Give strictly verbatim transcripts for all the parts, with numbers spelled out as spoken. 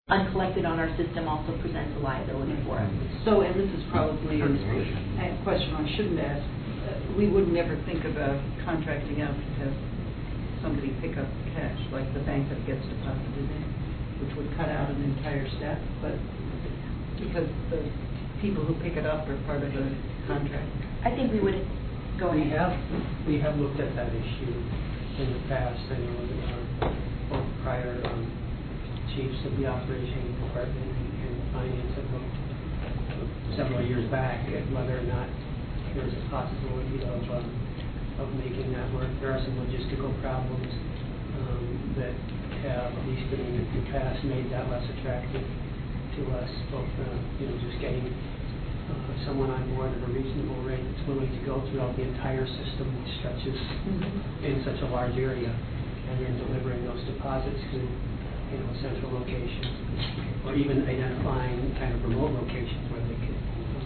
uncollected on our system also presents a liability for us. So, and this is probably a question I shouldn't ask. Uh, we would never think about contracting out to have somebody pick up cash, like the bank that gets deposited in, which would cut out an entire staff, but because the people who pick it up are part of the contract. I think we would go We ahead. have, we have looked at that issue in the past. I know uh, both prior um, chiefs of the operations department and finance have looked uh, several years back at whether or not there's a possibility of um, of making that work. There are some logistical problems um, that have, at least in the past, made that less attractive to us. Both, uh, you know, just getting uh, someone on board at a reasonable rate that's willing to go throughout the entire system, which stretches mm-hmm. in such a large area, and then delivering those deposits to, you know, central locations, or even identifying kind of remote locations where they could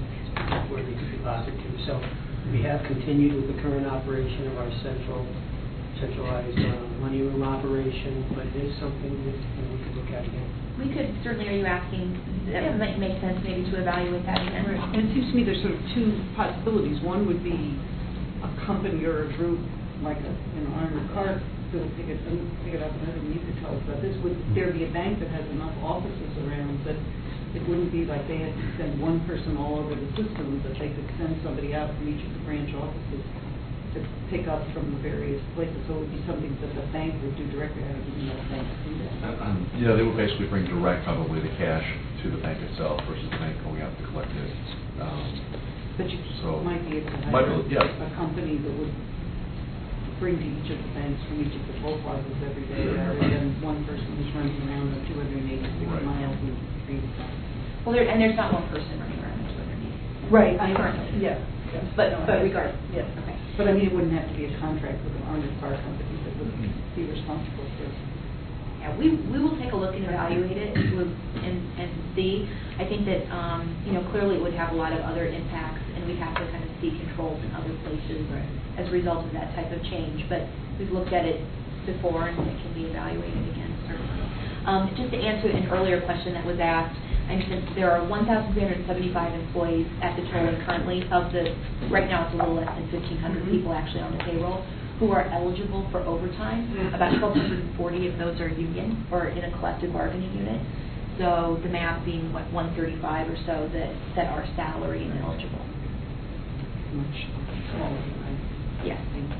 um, where they could deposit to. So we have continued with the current operation of our central centralized uh, money room operation, but it is something that you know, we could look at again. We could certainly. Are you asking? That yeah. might make sense maybe to evaluate that again. Right. And it seems to me there's sort of two possibilities. One would be a company or a group like a, an armored car. We'll pick it, pick it up, and I think you could tell us about this. Would there be a bank that has enough offices around that it wouldn't be like they had to send one person all over the system, that they could send somebody out from each of the branch offices to pick up from the various places? So it would be something that the bank would do directly. I don't even know if banks do that. Um, yeah, they would basically bring direct, probably, the cash to the bank itself versus the bank going out to collect it. Um, but you so might be able to hire have yeah. a company that would bring to each of the banks from each of the toll plazas every day, rather than one person who's running around the two hundred eighty-six right. miles and three times. Well, there, and there's not one person running around the two hundred eighty-six. Right, I currently. Yeah. yeah. But no, but I, regardless. Yes. Okay. But I mean, it wouldn't have to be a contract with an armored car company that would mm-hmm. be responsible for. Yeah, we we will take a look and evaluate it and and, and see. I think that um, you know clearly it would have a lot of other impacts, and we'd have to kind of see controls in other places right. as a result of that type of change. But we've looked at it before, and it can be evaluated again, certainly. Um, just to answer an earlier question that was asked, I mentioned there are one thousand three hundred seventy-five employees at the tolling currently. Of the, right now it's a little less than fifteen hundred mm-hmm. people actually on the payroll who are eligible for overtime. Mm-hmm. About twelve forty of those are union or in a collective bargaining unit. So the math being what one thirty-five or so that, that are salary and eligible. Much smaller than yes.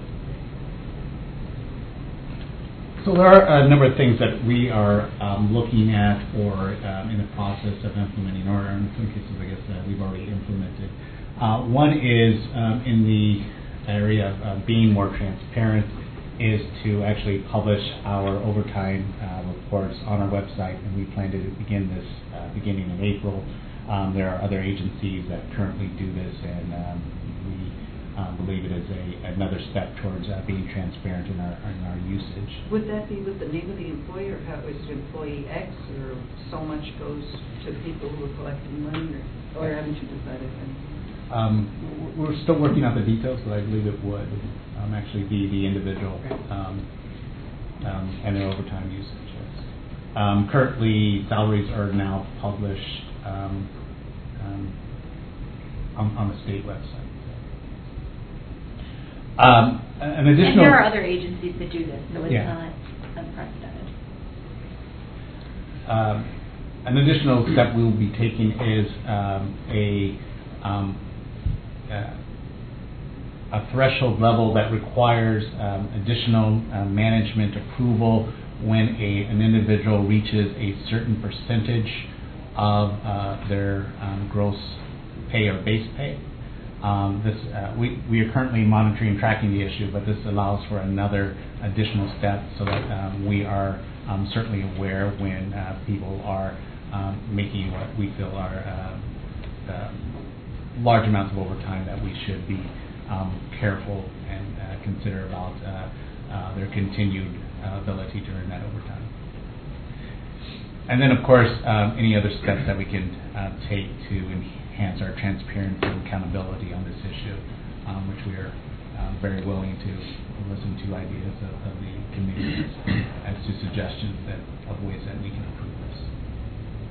So there are a number of things that we are um, looking at or um, in the process of implementing, or in some cases, I guess, uh, we've already implemented. Uh, one is um, in the area of uh, being more transparent, is to actually publish our overtime uh, reports on our website, and we plan to begin this uh, beginning in April. Um, there are other agencies that currently do this, and um, we Um, believe it is a another step towards uh, being transparent in our in our usage. Would that be with the name of the employer? How is it employee X, or so much goes to people who are collecting money, or, or haven't you decided that? Um, we're still working out the details, but I believe it would um, actually be the individual um, um, and their overtime usage. Yes. Um, currently, salaries are now published um, um, on, on the state website. Um, an additional, and there are other agencies that do this, so it's yeah. not unprecedented. Um, an additional step we will be taking is um, a um, uh, a threshold level that requires um, additional uh, management approval when a an individual reaches a certain percentage of uh, their um, gross pay or base pay. Um, this uh, we, we are currently monitoring and tracking the issue, but this allows for another additional step so that um, we are um, certainly aware when uh, people are um, making what we feel are uh, uh, large amounts of overtime, that we should be um, careful and uh, consider about uh, uh, their continued uh, ability to earn that overtime. And then, of course, um, any other steps that we can uh, take to enhance our transparency and accountability on this issue, um, which we are uh, very willing to listen to ideas of, of the community as to suggestions that of ways that we can improve this.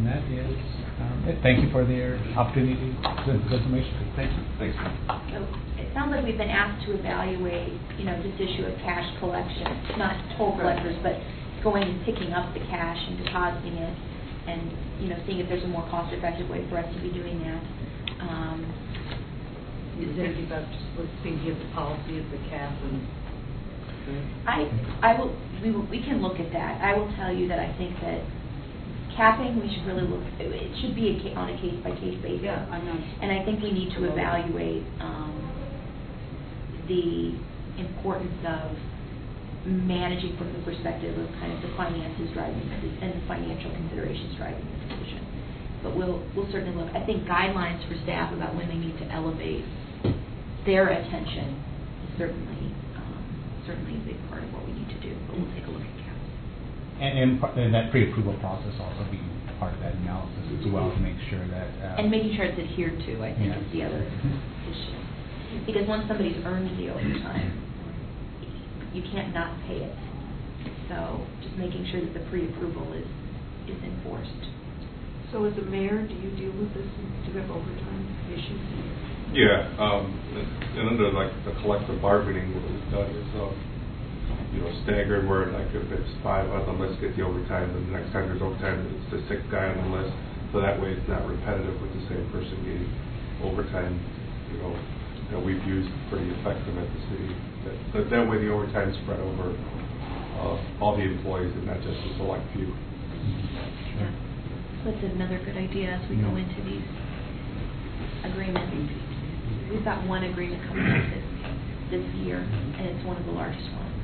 And that is, um, it. Thank you for the opportunity to present this information. Thank you. Thanks. So it sounds like we've been asked to evaluate, you know, this issue of cash collection, not toll collectors, but going and picking up the cash and depositing it, and, you know, seeing if there's a more cost-effective way for us to be doing that. Um, Is there anything about just like thinking of the policy of the cap and? I, I will, we will, we can look at that. I will tell you that I think that capping, we should really look, it should be a ca- on a case-by-case basis. Yeah, I'm not. And I think we need to evaluate um, the importance of managing from the perspective of kind of the finances driving this and the financial considerations driving this decision. But we'll, we'll certainly look. I think guidelines for staff about when they need to elevate their attention is certainly certainly a big part of what we need to do, but we'll take a look at caps. And, and, par- and that pre-approval process also being part of that analysis as well to make sure that. Uh, And making sure it's adhered to, I think, Yeah. is the other issue. Because once somebody's earned the overtime, you can't not pay it. So just making sure that the pre-approval is, is enforced. So as a mayor, do you deal with this, do you have overtime issues? Yeah, um, and under like the collective bargaining, what we've done is, um, you know, staggered where like if it's five on the list, get the overtime, and the next time there's overtime, it's the sixth guy on the list. So that way it's not repetitive with the same person getting overtime, you know, that we've used pretty effective at the city. That, that, that way the overtime's spread over uh, all the employees and not just a select few. Yeah. So that's another good idea as we go into these agreements. We've got one agreement coming up this, this year, and it's one of the largest ones.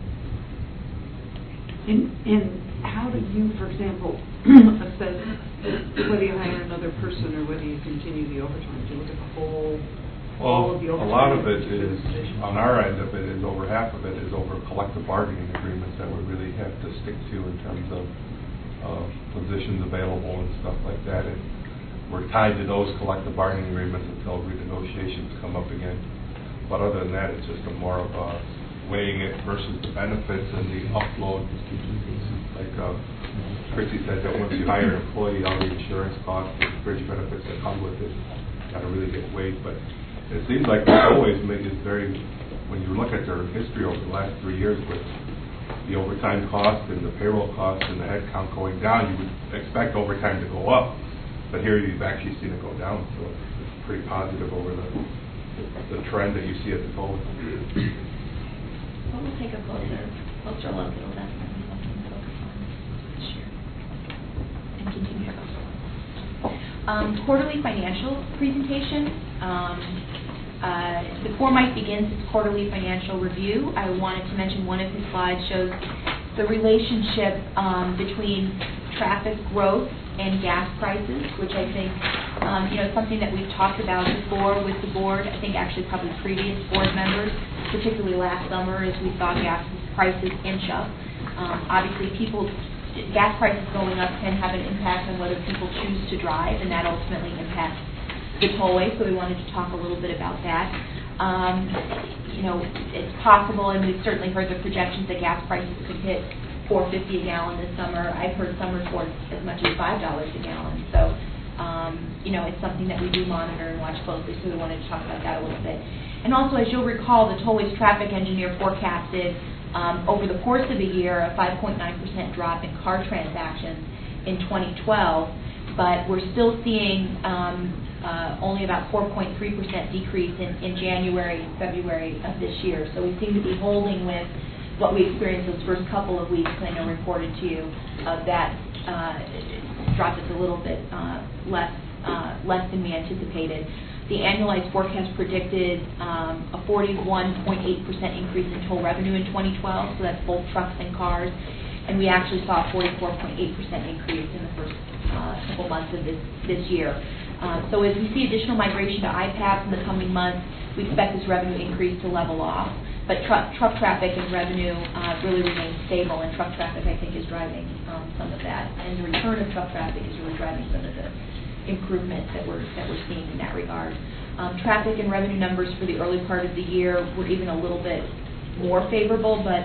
And, and how do you, for example, assess whether you hire another person or whether you continue the overtime? Do you look at the whole, all Well, of the a overtime? lot of it in the is, position? on our end of it, is over half of it is over collective bargaining agreements that we really have to stick to in terms of uh, positions available and stuff like that. And we're tied to those collective bargaining agreements until renegotiations come up again. But other than that, it's just a more of a weighing it versus the benefits and the upload. Like uh, Chrissy said, that once you hire an employee, all the insurance costs and bridge benefits that come with it got to really get weighed. But it seems like it's always made it very, when you look at their history over the last three years with the overtime cost and the payroll cost and the headcount going down, you would expect overtime to go up. But here you've actually seen it go down, so it's pretty positive over the the trend that you see at the total. Well, we'll take a closer, closer look at that and something to focus on this year and continue to go. Um, quarterly financial presentation. Um, uh, before Mike begins his quarterly financial review, I wanted to mention one of his slides shows the relationship um, between traffic growth and gas prices, which I think, um, you know, is something that we've talked about before with the board. I think actually probably previous board members, particularly last summer, as we saw gas prices inch up. Um, obviously, people, gas prices going up can have an impact on whether people choose to drive, and that ultimately impacts the tollway. So we wanted to talk a little bit about that. Um, you know, it's possible, and we've certainly heard the projections that gas prices could hit four fifty a gallon this summer. I've heard some reports as much as five dollars a gallon. So, um, you know, it's something that we do monitor and watch closely, so we wanted to talk about that a little bit. And also, as you'll recall, the Tollways traffic engineer forecasted um, over the course of the year a five point nine percent drop in car transactions in twenty twelve, but we're still seeing um, uh, only about four point three percent decrease in, in January and February of this year. So we seem to be holding with what we experienced those first couple of weeks. I know reported to you uh, that uh, dropped us a little bit uh, less uh, less than we anticipated. The annualized forecast predicted um, a forty-one point eight percent increase in toll revenue in twenty twelve, so that's both trucks and cars, and we actually saw a forty-four point eight percent increase in the first uh, couple months of this, this year. Uh, so as we see additional migration to I PATH in the coming months, we expect this revenue increase to level off. But truck truck traffic and revenue uh, really remain stable, and truck traffic, I think, is driving um, some of that. And the return of truck traffic is really driving some of the improvement that we're that we're seeing in that regard. Um, traffic and revenue numbers for the early part of the year were even a little bit more favorable, but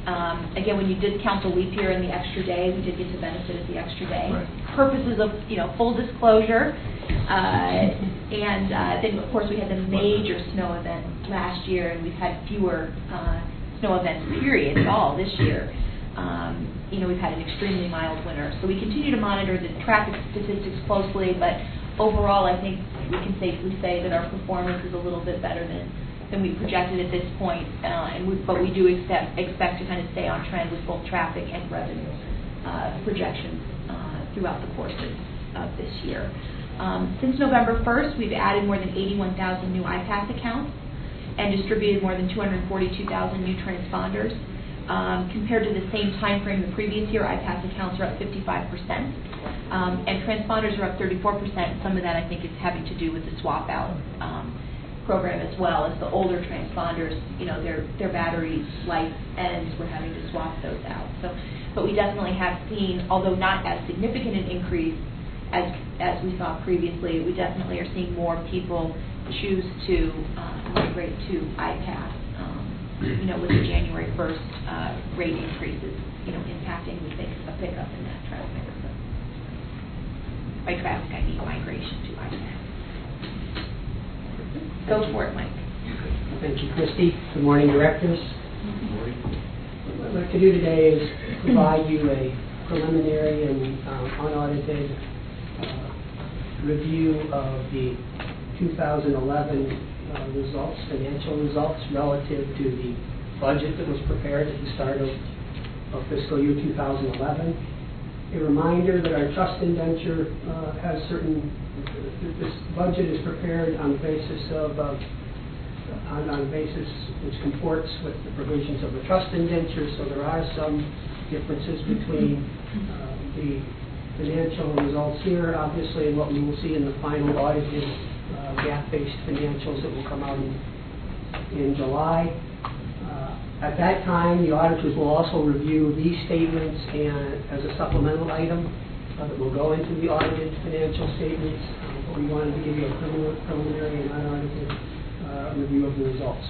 Um, again, when you discount the leap year and the extra day, we did get to benefit of the extra day. Right. Purposes of, you know, full disclosure. Uh, and uh, then, of course, we had the major snow event last year, and we've had fewer uh, snow events, period, at all this year. Um, you know, we've had an extremely mild winter. So we continue to monitor the traffic statistics closely, but overall, I think we can safely say that our performance is a little bit better than than we projected at this point, uh, and we, but we do expect, expect to kind of stay on trend with both traffic and revenue uh, projections uh, throughout the course of, of this year. Um, since November first, we've added more than eighty-one thousand new iPass accounts and distributed more than two hundred forty-two thousand new transponders. Um, compared to the same time frame the previous year, iPass accounts are up fifty-five percent, um, and transponders are up thirty-four percent. Some of that, I think, is having to do with the swap out um, program as well. As the older transponders, you know, their their battery life ends, we're having to swap those out. So, but we definitely have seen, although not as significant an increase as as we saw previously, we definitely are seeing more people choose to uh, migrate to iPass. Um, you know, with the January first uh, rate increases, you know, impacting we think a pickup in that traffic. So, by traffic, I mean migration to iPass. Go for it, Mike. Thank you, Christy. Good morning, directors. What I'd like to do today is provide you a preliminary and um, unaudited uh, review of the two thousand eleven uh, results, financial results relative to the budget that was prepared at the start of, of fiscal year two thousand eleven. A reminder that our trust indenture uh, has certain, this budget is prepared on the basis of, uh, on, on a basis which comports with the provisions of the trust indenture, so there are some differences between uh, the financial results here, obviously, and what we will see in the final audited uh, gap-based financials that will come out in, in July. At that time, the auditors will also review these statements and as a supplemental item uh, that will go into the audited financial statements. Um, but we wanted to give you a preliminary and unaudited uh, review of the results.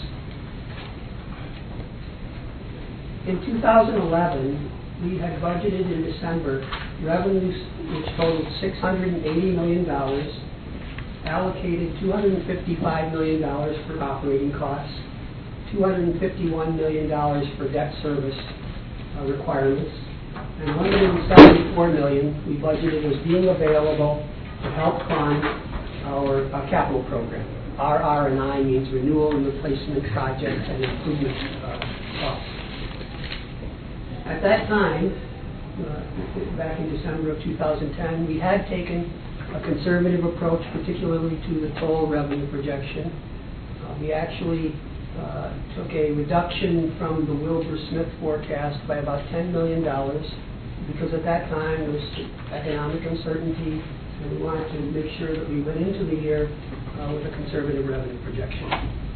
In two thousand eleven, we had budgeted in December revenues which totaled six hundred eighty million dollars, allocated two hundred fifty-five million dollars for operating costs, two hundred fifty-one million dollars for debt service uh, requirements, and one hundred seventy-four million dollars we budgeted as being available to help fund our uh, capital program. R R and I means renewal and replacement projects and improvement uh, costs. At that time, uh, back in December of two thousand ten, we had taken a conservative approach, particularly to the toll revenue projection. Uh, we actually Uh, took a reduction from the Wilbur Smith forecast by about ten million dollars because at that time there was economic uncertainty and we wanted to make sure that we went into the year uh, with a conservative revenue projection.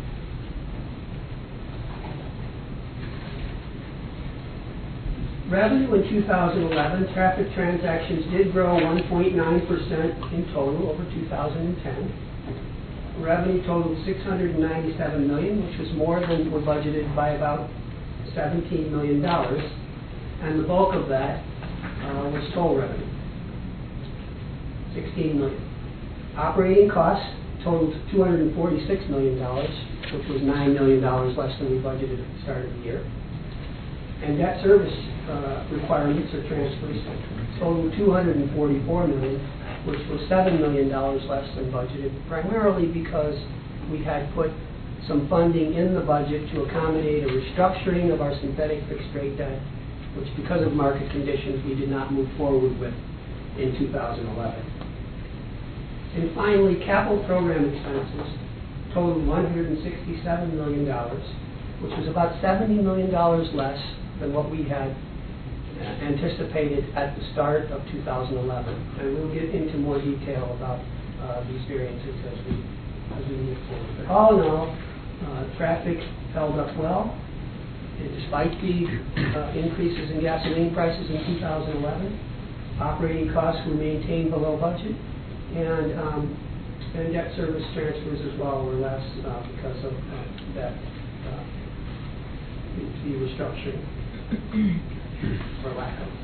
Revenue in two thousand eleven, traffic transactions did grow one point nine percent in total over two thousand ten. Revenue totaled six hundred ninety-seven million dollars, which was more than were budgeted by about seventeen million dollars, and the bulk of that uh, was toll revenue, sixteen million dollars. Operating costs totaled two hundred forty-six million dollars, which was nine million dollars less than we budgeted at the start of the year. And debt service uh, requirements or transfers totaled two hundred forty-four million dollars, which was seven million dollars less than budgeted, primarily because we had put some funding in the budget to accommodate a restructuring of our synthetic fixed rate debt, which because of market conditions we did not move forward with in two thousand eleven. And finally, capital program expenses totaled one hundred sixty-seven million dollars, which was about seventy million dollars less than what we had anticipated at the start of two thousand eleven, and we'll get into more detail about uh, these variances as we as we move forward. But all in all, uh, traffic held up well, and despite the uh, increases in gasoline prices in two thousand eleven. Operating costs were maintained below budget, and um, and debt service transfers as well were less uh, because of uh, that uh, the, the restructuring. or lack of.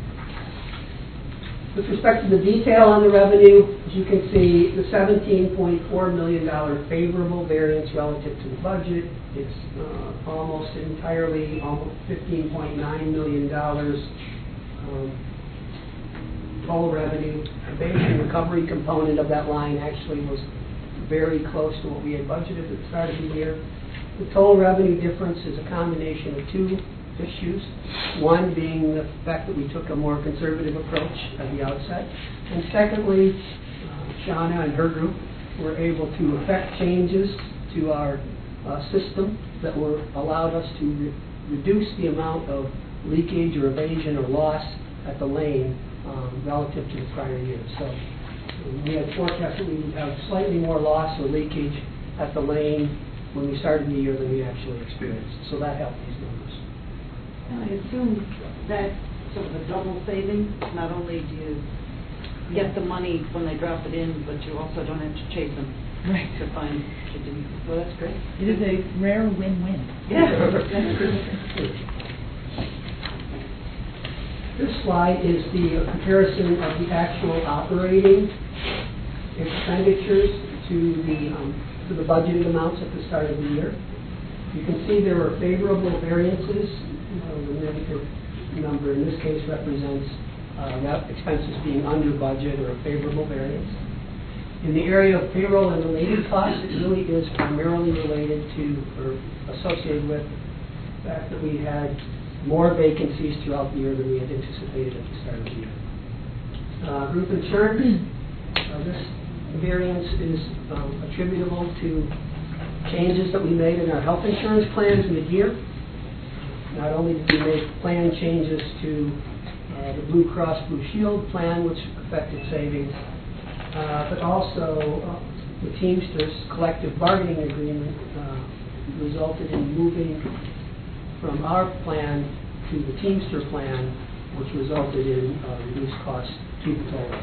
With respect to the detail on the revenue, as you can see, the seventeen point four million dollars favorable variance relative to the budget. It's uh, almost entirely, almost fifteen point nine million dollars um, total revenue. The basic recovery component of that line actually was very close to what we had budgeted at the start of the year. The total revenue difference is a combination of two issues. One being the fact that we took a more conservative approach at the outset. And secondly, uh, Shauna and her group were able to effect changes to our uh, system that were allowed us to re reduce the amount of leakage or evasion or loss at the lane um, relative to the prior year. So um, we had forecast that we would have slightly more loss or leakage at the lane when we started the year than we actually experienced. So that helped these numbers. I assume that sort of a double saving. Not only do you get the money when they drop it in, but you also don't have to chase them Right. to find to do. So that's great. It is a rare win-win. Yeah. This slide is the comparison of the actual operating expenditures to the um, to the budgeted amounts at the start of the year. You can see there are favorable variances. Uh, the negative number in this case represents uh, expenses being under budget or a favorable variance. In the area of payroll and related costs, it really is primarily related to or associated with the fact that we had more vacancies throughout the year than we had anticipated at the start of the year. Uh, group insurance, uh, this variance is um, attributable to changes that we made in our health insurance plans mid-year. Not only did we make plan changes to uh, the Blue Cross Blue Shield plan, which affected savings, uh, but also uh, the Teamsters collective bargaining agreement uh, resulted in moving from our plan to the Teamster plan, which resulted in uh, reduced costs to the total.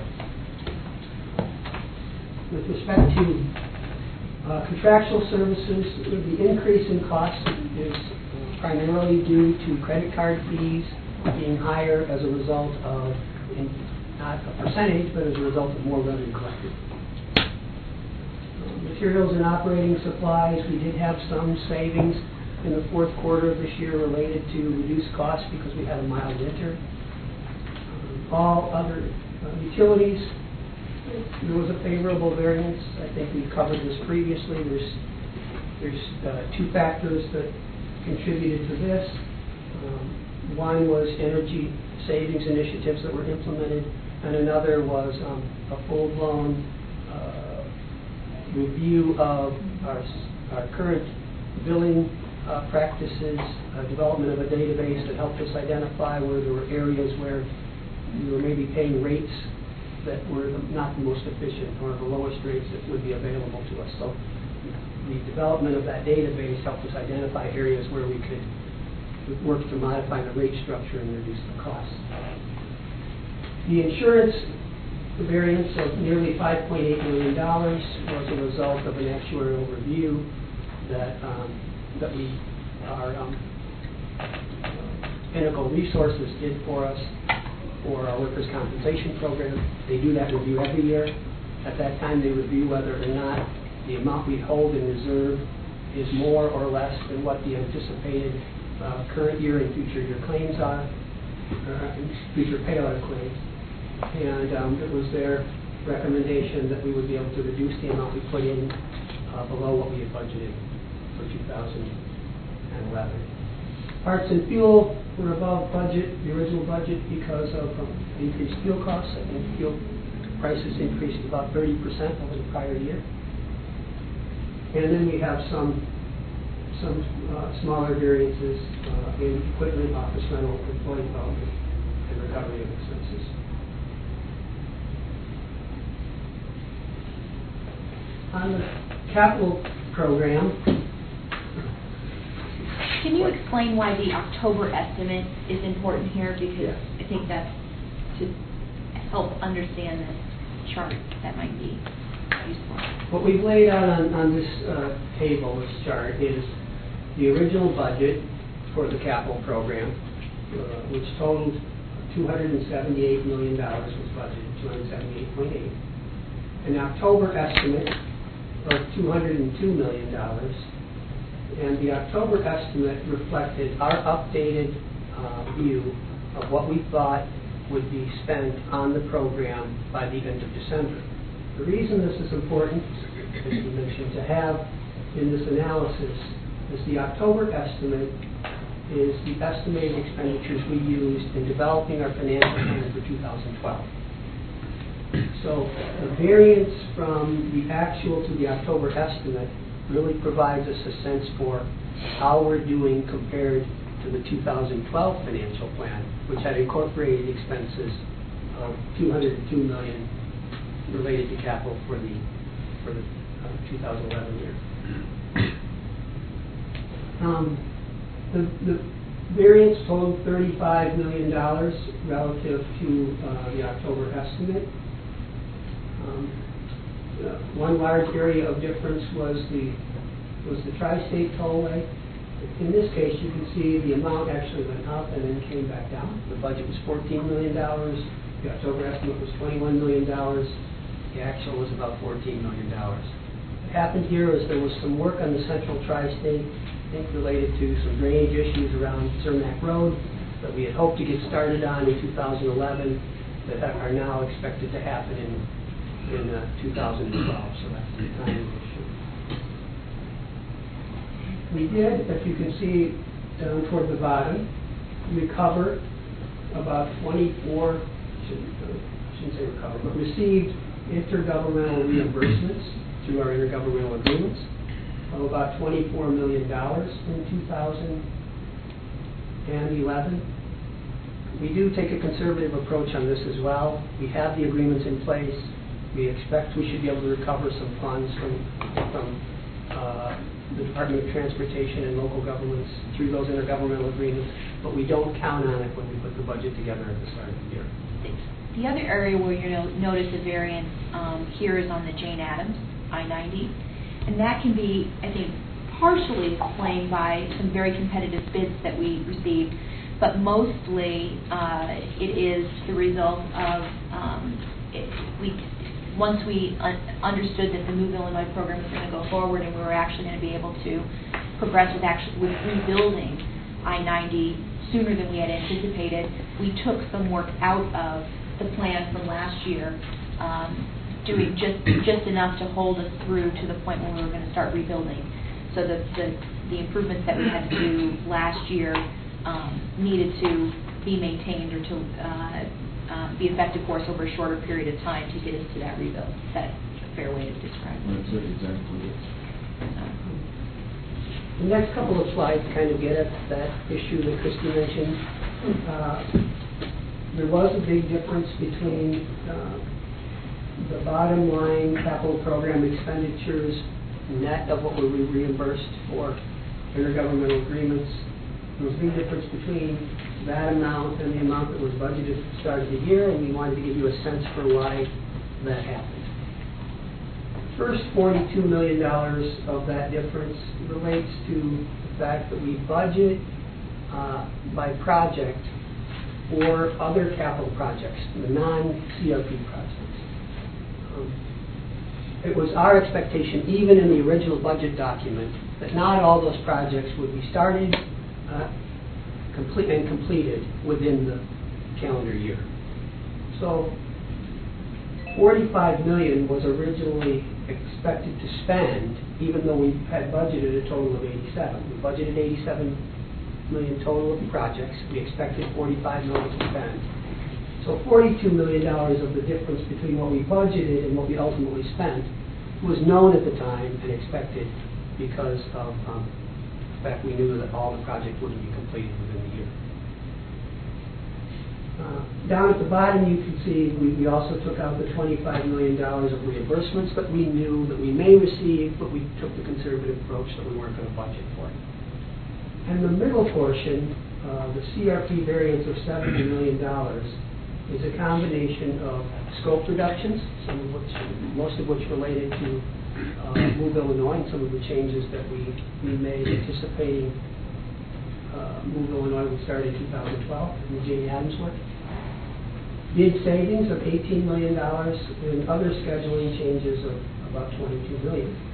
With respect to uh, contractual services, the increase in cost is primarily due to credit card fees being higher as a result of, in, not a percentage, but as a result of more revenue collected. Uh, materials and operating supplies, we did have some savings in the fourth quarter of this year related to reduced costs because we had a mild winter. Um, all other uh, utilities, there was a favorable variance. I think we covered this previously. There's, there's uh, two factors that contributed to this. Um, one was energy savings initiatives that were implemented, and another was um, a full-blown uh, review of our, our current billing uh, practices, uh, development of a database that helped us identify where there were areas where we were maybe paying rates that were the, not the most efficient or the lowest rates that would be available to us. So the development of that database helped us identify areas where we could work to modify the rate structure and reduce the costs. The insurance variance of nearly five point eight million dollars was a result of an actuarial review that um, that we, our um, uh, Pinnacle Resources did for us for our workers' compensation program. They do that review every year. At that time, they review whether or not the amount we hold in reserve is more or less than what the anticipated uh, current year and future year claims are, uh, future payout claims. And um, it was their recommendation that we would be able to reduce the amount we put in uh, below what we had budgeted for two thousand eleven. Parts and fuel were above budget, the original budget, because of um, increased fuel costs. I think fuel prices increased about thirty percent over the prior year. And then we have some some uh, smaller variances uh, in equipment, office rental, employee development, and recovery of expenses. On the capital program, Can you explain why the October estimate is important here? Because Yes. I think that's to help understand this chart that might be useful. what we've laid out on, on this uh, table, this chart, is the original budget for the capital program, uh, which totaled two hundred seventy-eight million dollars, was budgeted, two hundred seventy-eight point eight. An October estimate of two hundred two million dollars, and the October estimate reflected our updated uh, view of what we thought would be spent on the program by the end of December. The reason this is important, as you mentioned, to have in this analysis is the October estimate is the estimated expenditures we used in developing our financial plan for two thousand twelve. So the variance from the actual to the October estimate really provides us a sense for how we're doing compared to the two thousand twelve financial plan, which had incorporated expenses of two hundred two million dollars related to capital for the for the uh, two thousand eleven year. Um, the, the variance totaled thirty-five million dollars relative to uh, the October estimate. Um, uh, one large area of difference was the was the Tri-State Tollway. In this case, you can see the amount actually went up and then came back down. The budget was fourteen million dollars. The October estimate was twenty-one million dollars. The actual was about fourteen million dollars. What happened here is there was some work on the Central Tri-State, I think related to some drainage issues around Cermak Road that we had hoped to get started on in two thousand eleven that are now expected to happen in, in uh, two thousand twelve. So that's the timing issue. We did, if you can see down toward the bottom, recover about twenty-four, shouldn't, uh, shouldn't say recover, but received intergovernmental reimbursements through our intergovernmental agreements of about twenty-four million dollars in two thousand eleven. We do take a conservative approach on this as well. We have the agreements in place. We expect we should be able to recover some funds from, from uh, the Department of Transportation and local governments through those intergovernmental agreements, but we don't count on it when we put the budget together at the start of the year. The other area where you know, notice a variance um, here is on the Jane Addams, I ninety, and that can be, I think, partially explained by some very competitive bids that we received, but mostly uh, it is the result of um, it, we once we un understood that the Move Illinois program was going to go forward and we were actually going to be able to progress with actually with rebuilding I ninety sooner than we had anticipated, we took some work out of the plan from last year, um, doing just just enough to hold us through to the point when we were going to start rebuilding. So the the, the improvements that we had to do last year um, needed to be maintained or to uh, uh, be effective for us over a shorter period of time to get us to that rebuild. That's a fair way to describe it. That's it, exactly. Um, The next couple of slides kind of get at that issue that Christy mentioned. Uh, there was a big difference between uh, the bottom line capital program expenditures net of what we were reimbursed for intergovernmental agreements. There was a big difference between that amount and the amount that was budgeted at the start of the year, and we wanted to give you a sense for why that happened. First forty-two million dollars of that difference relates to the fact that we budget uh, by project for other capital projects, the non-C R P projects. Um, it was our expectation, even in the original budget document, that not all those projects would be started uh, complete and completed within the calendar year. So forty-five million dollars was originally expected to spend, even though we had budgeted a total of eighty-seven. We budgeted eighty-seven million total of the projects. We expected forty-five million to spend. So forty-two million dollars of the difference between what we budgeted and what we ultimately spent was known at the time and expected because of um, the fact we knew that all the projects wouldn't be completed within the year. Uh, down at the bottom, you can see we, we also took out the twenty-five million dollars of reimbursements that we knew that we may receive, but we took the conservative approach that we weren't going to budget for. And the middle portion, uh, the C R P variance of seventy million dollars, is a combination of scope reductions, some of which, most of which related to uh, Move Illinois and some of the changes that we, we made anticipating uh, uh, Move, Illinois would start in two thousand twelve, in the Jane Addams work. Bid savings of eighteen million dollars and other scheduling changes of about twenty-two million dollars.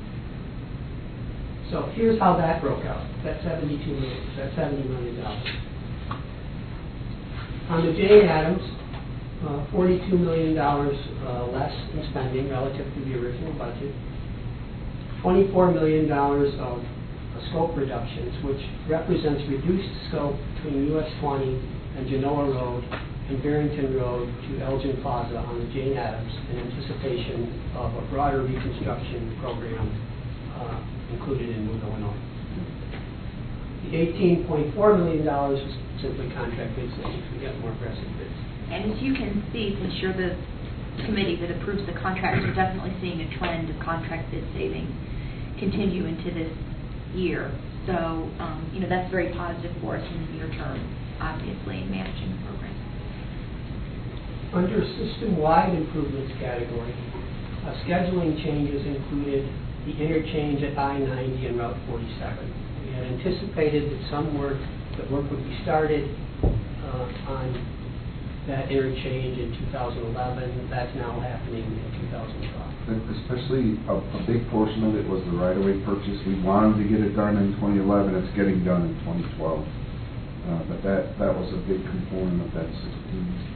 So here's how that broke out. That's seventy-two million dollars, that's seventy million dollars. On the Jane Addams, uh, forty-two million dollars uh, less in spending relative to the original budget. twenty-four million dollars of uh, scope reductions, which represents reduced scope between U S twenty and Genoa Road and Barrington Road to Elgin Plaza on the Jane Addams in anticipation of a broader reconstruction program uh, included in Move, Illinois. The eighteen point four million dollars was simply contract bid savings. We got more aggressive bids. And as you can see, since you're the committee that approves the contract, you're definitely seeing a trend of contract bid savings continue into this year. So, um, you know, that's very positive for us in the near term, obviously, in managing the program. Under system-wide improvements category, uh, scheduling changes included the interchange at I ninety and Route forty-seven. We had anticipated that some work, that work would be started uh, on that interchange in two thousand eleven. That's now happening in two thousand twelve. Especially a, a big portion of it was the right-of-way purchase. We wanted to get it done in twenty eleven. It's getting done in twenty twelve. Uh, but that, that was a big component of that sixteen.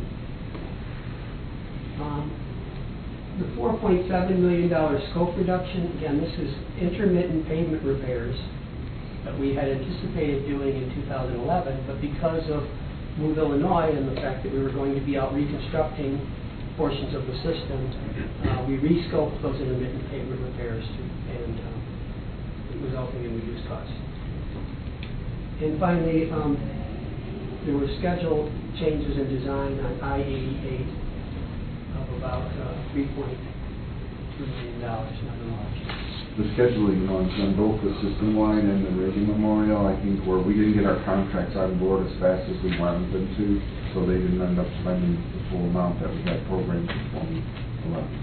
Um, the four point seven million dollars scope reduction, again, this is intermittent pavement repairs that we had anticipated doing in two thousand eleven, but because of Move, Illinois and the fact that we were going to be out reconstructing portions of the system, uh, we rescoped those intermittent pavement repairs to, and um, resulting in reduced costs. And finally, um, there were schedule changes in design on I eighty-eight of about uh, three point two million dollars, nothing large. The scheduling ones on both the system-wide and the Reagan Memorial, I think, where we didn't get our contracts on board as fast as we wanted them to, so they didn't end up spending the full amount that we had programmed in twenty eleven.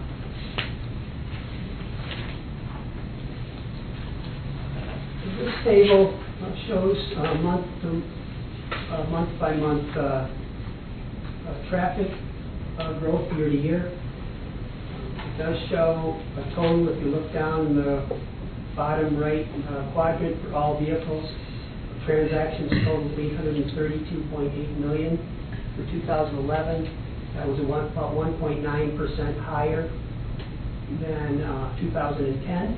This table uh, shows uh, month to uh, month by month uh, uh, traffic uh, growth year to year. It does show a total, if you look down in the bottom right uh, quadrant for all vehicles, transactions totaled eight hundred thirty-two point eight million for two thousand eleven. That was a one, about one point nine percent higher than uh, two thousand ten.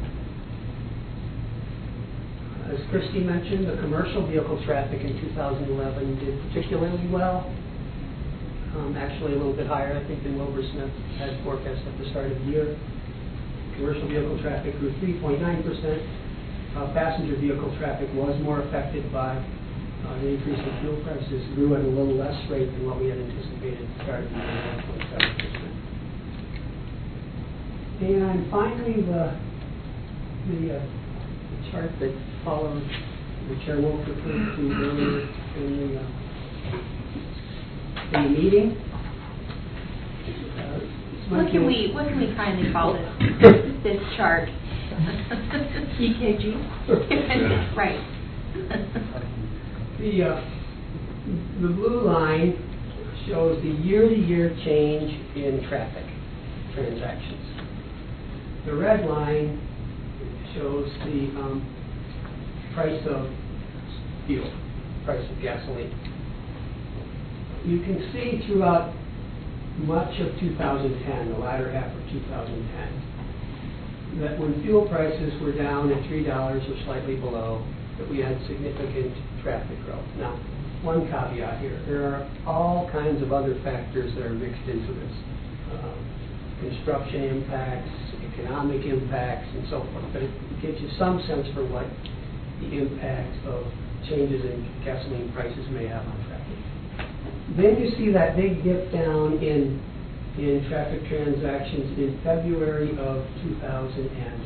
As Christy mentioned, the commercial vehicle traffic in two thousand eleven did particularly well. Um, actually a little bit higher, I think, than Wilbur Smith had forecast at the start of the year. Commercial vehicle traffic grew three point nine percent. Uh, passenger vehicle traffic was more affected by uh, the increase in fuel prices, grew at a little less rate than what we had anticipated at the start of the year, one point seven percent. And finally, the, the, uh, the chart that followed, the Chair Wolf referred to earlier in the uh, in the meeting. Uh, What can we, what can we kindly call this, this chart? E K G? Right. The, uh, the blue line shows the year-to-year change in traffic transactions. The red line shows the um, price of fuel, price of gasoline. You can see throughout much of two thousand ten, the latter half of two thousand ten, that when fuel prices were down at three dollars or slightly below, that we had significant traffic growth. Now, one caveat here, there are all kinds of other factors that are mixed into this. Uh, construction impacts, economic impacts, and so forth, but it gives you some sense for what the impact of changes in gasoline prices may have on traffic. Then you see that big dip down in in traffic transactions in February of two thousand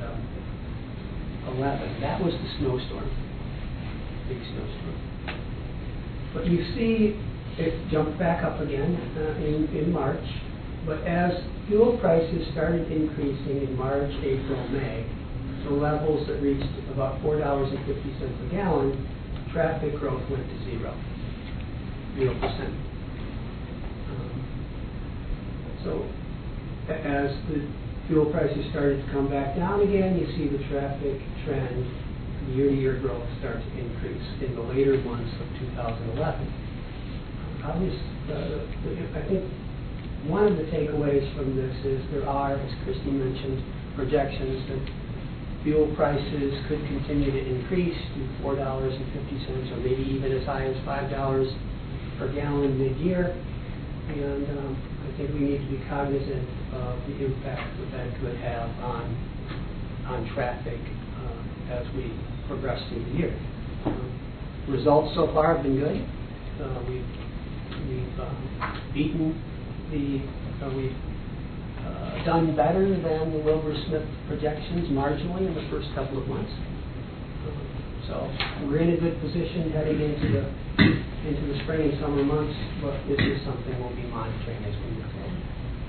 eleven. That was the snowstorm, big snowstorm. But you see it jumped back up again uh, in, in March. But as fuel prices started increasing in March, April, May, to levels that reached about four dollars and fifty cents a gallon, traffic growth went to zero, zero percent. Um, So a- as the fuel prices started to come back down again, you see the traffic trend, year-to-year growth start to increase in the later months of two thousand eleven. Obviously, uh, I think one of the takeaways from this is there are, as Christy mentioned, projections that fuel prices could continue to increase to four dollars and fifty cents or maybe even as high as five dollars per gallon mid-year. And um, I think we need to be cognizant of the impact that that could have on, on traffic uh, as we progress through the year. Um, results so far have been good. Uh, we've we've um, beaten the, uh, we've uh, done better than the Wilbur Smith projections marginally in the first couple of months. Um, so we're in a good position heading into the into the spring and summer months, but this is something we'll be monitoring as we move forward.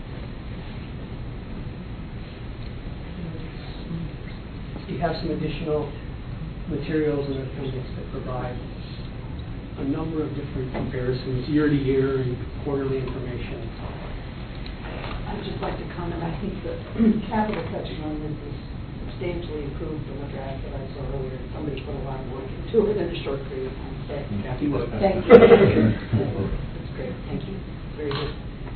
We have some additional materials in the appendix that provide a number of different comparisons, year to year and quarterly information. I'd just like to comment, I think the capital section on this is substantially improved from the draft that I saw earlier. Somebody put a lot of work into it in a short period of time. So, Kathy would. thank you. That's great, thank you. Very good.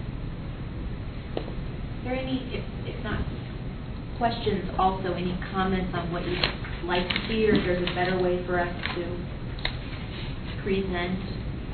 Is there any, if, if not questions, also any comments on what you'd like to see, or if there's a better way for us to present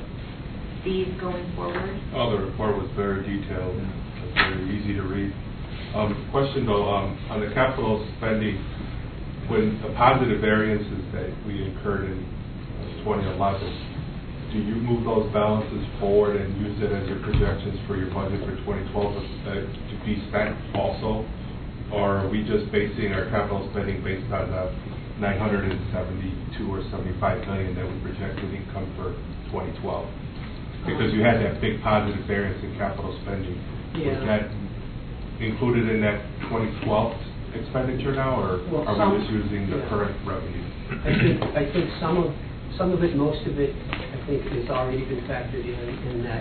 these going forward? Oh, the report was very detailed, it's very easy to read. Um, question though, um, on the capital spending, when the positive variances that we incurred in twenty eleven, do you move those balances forward and use it as your projections for your budget for twenty twelve uh, to be spent also? Or are we just basing our capital spending based on the nine hundred seventy-two or seventy-five million that we projected income for twenty twelve? Because you had that big positive variance in capital spending. Yeah. Was that included in that twenty twelve expenditure now, or Well, are some- we just using the yeah. current revenue? I think I think some of some of it, most of it, I think has already been factored in. In that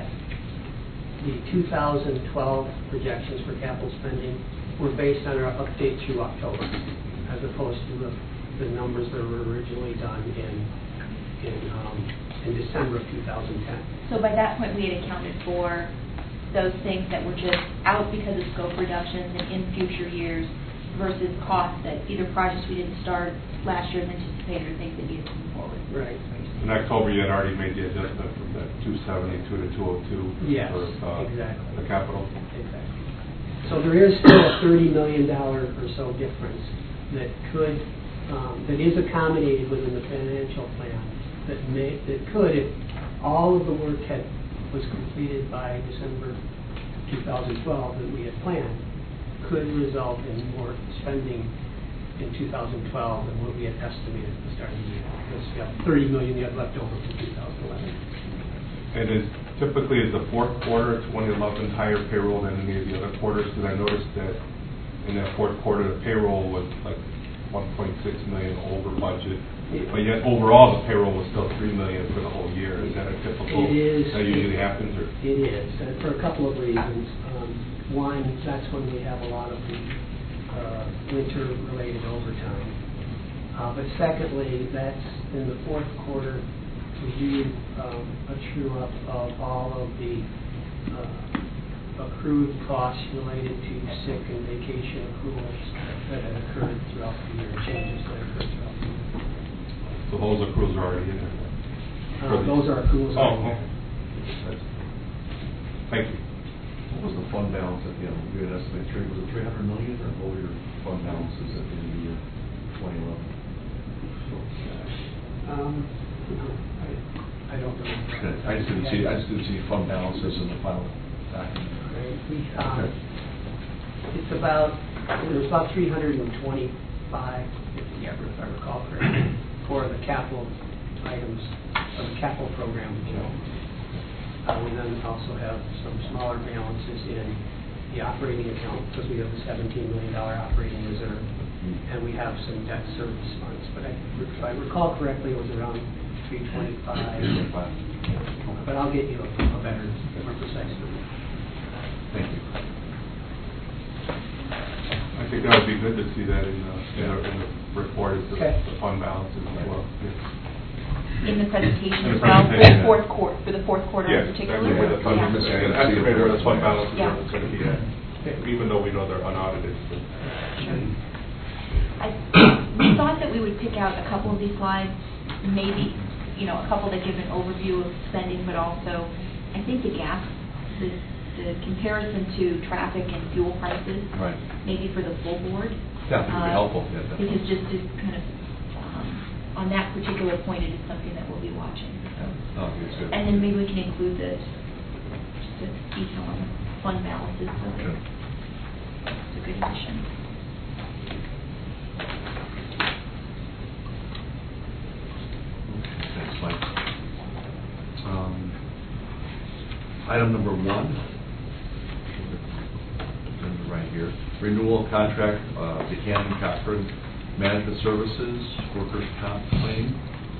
the two thousand twelve projections for capital spending were based on our update through October, as opposed to the, the numbers that were originally done in in um, in December of two thousand ten. So by that point, we had accounted for those things that were just out because of scope reductions and in future years versus costs that either projects we didn't start last year as anticipated or things that needed to move forward. Right. In October, you had already made the adjustment from the two seventy-two to two oh two Yes, for uh, exactly. the capital. Exactly. So there is still a thirty million dollars or so difference that could, um, that is accommodated within the financial plan that may, that could, if all of the work had, was completed by December two thousand twelve that we had planned, could result in more spending in two thousand twelve than what we had estimated at the start of the year. Because you have thirty million dollars you have left over from two thousand eleven. And is typically is the fourth quarter of twenty eleven higher payroll than any of the other quarters? Because I noticed that in that fourth quarter, the payroll was like one point six million over budget, but yet overall the payroll was still three million for the whole year. Is that a typical? It is. That usually happens, or? It is, and for a couple of reasons. Um, one, that's when we have a lot of the uh, winter-related overtime. Uh, but secondly, that's in the fourth quarter. We do um, a true-up of all of the uh, accrued costs related to sick and vacation accruals that had occurred throughout the year, changes that occurred throughout the year. So those accruals are already in there? Uh, those are accruals. Oh, already. okay. That's- Thank you. What was the fund balance at the end? You had estimated three, was it three hundred million, or what were your fund balances at the end of the year, twenty eleven? Um, no, I, I don't remember. I just didn't see, I just didn't see fund balances in the final document. Right, we, um, Okay. it's about, there's about three hundred and twenty-five, if I recall correctly, for the capital items, of the capital program account. Uh, we then also have some smaller balances in the operating account, because we have the seventeen million dollars operating reserve, and we have some debt service funds. But I, if I recall correctly, it was around three twenty-five. Twenty-five. But I'll get you a a better, more precise number. Thank you. I think that would be good to see that in the, in the, in the report, is the, Okay. the fund balances as well. In the presentation In as the well, for the presentation. fourth quarter, for the fourth quarter Yes, in particular? exactly where the fund, Yeah. and an estimate where the fund balances Yeah. are going to be at, even though we know they're unaudited. but- Sure. I, we thought that we would pick out a couple of these slides, maybe, you know, a couple that give an overview of spending, but also, I think the gap, the, the comparison to traffic and fuel prices, Right. maybe for the full board. Yeah, it would be uh, helpful, yeah, definitely. Because just to kind of, um, on that particular point, it is something that we'll be watching. Yeah, no, I think it's good. And then maybe we can include the, just the detail on the fund balances, so that Sure. it's a good addition. Thanks, Mike. Um, Item number one, right here, renewal contract, uh, Buchanan Cochran Management Services, workers' comp claim.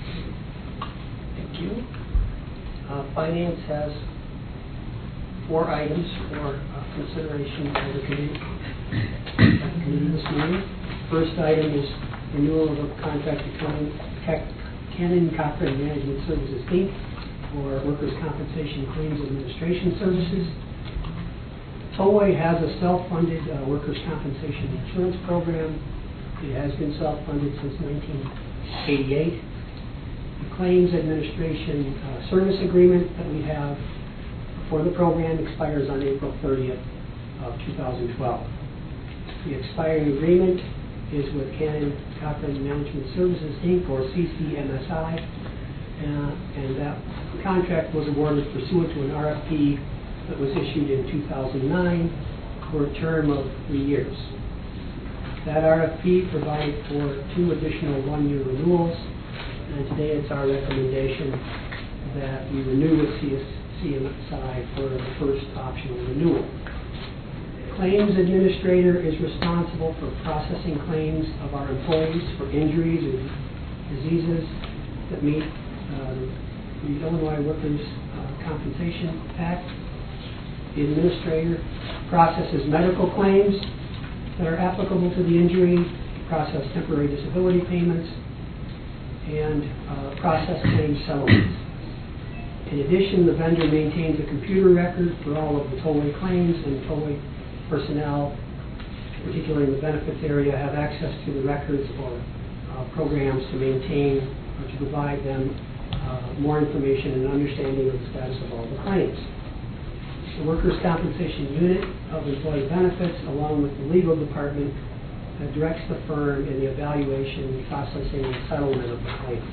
Thank you. Uh, Finance has four items for uh, consideration by the committee, by the committee this morning. First item is renewal of a contract to Canon Ca- Canon Cochran Management Services, Incorporated for workers' compensation claims administration services. Tollway has a self-funded uh, workers' compensation insurance program. It has been self-funded since nineteen eighty-eight. The claims administration uh, service agreement that we have for the program expires on April thirtieth of two thousand twelve. The expiring agreement is with Canon Cochran Management Services, Incorporated, or C C M S I, uh, and that contract was awarded pursuant to an R F P that was issued in two thousand nine for a term of three years. That R F P provided for two additional one-year renewals, and today it's our recommendation that we renew with C M S I for the first optional renewal. Claims administrator is responsible for processing claims of our employees for injuries or diseases that meet uh, the Illinois Workers' uh, Compensation Act. The administrator processes medical claims that are applicable to the injury, process temporary disability payments, and uh, process claim settlements. In addition, the vendor maintains a computer record for all of the tollway claims, and tollway personnel, particularly in the benefits area, have access to the records or uh, programs to maintain or to provide them uh, more information and understanding of the status of all the claims. The Workers' Compensation Unit of Employee Benefits, along with the legal department, uh, directs the firm in the evaluation, processing, and settlement of the claims.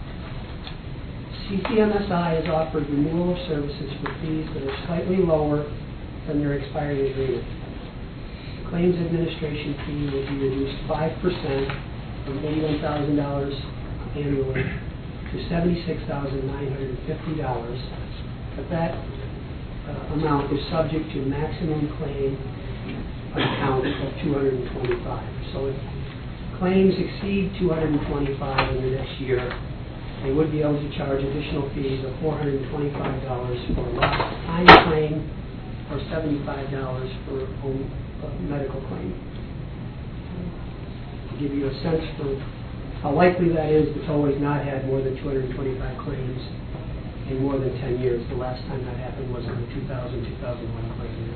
C C M S I has offered renewal of services for fees that are slightly lower than their expiring agreement. The claims administration fee will be reduced five percent from eighty-one thousand dollars annually to seventy-six thousand nine hundred fifty dollars, but that uh, amount is subject to maximum claim account of two hundred twenty-five. So if claims exceed two hundred twenty-five in the next year, they would be able to charge additional fees of four hundred twenty-five dollars for a lost time claim or seventy-five dollars for a home uh, medical claim. To give you a sense for how likely that is, the tollway's not had more than two hundred twenty-five claims in more than ten years. The last time that happened was in the two thousand, two thousand one claim year.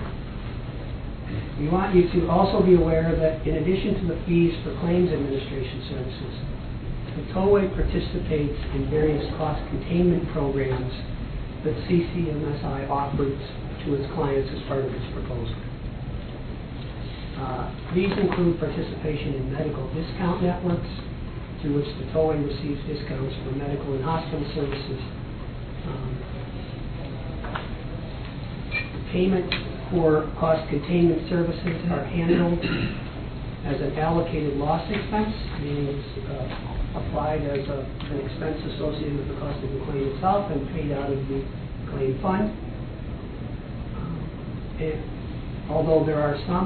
We want you to also be aware that in addition to the fees for claims administration services, the tollway participates in various cost containment programs that C C M S I offers to its clients as part of its proposal. Uh, these include participation in medical discount networks, through which the tollway receives discounts for medical and hospital services. Um, payment for cost containment services are handled as an allocated loss expense, meaning it's uh, applied as a, an expense associated with the cost of the claim itself and paid out of the claim fund. Um, and although there are some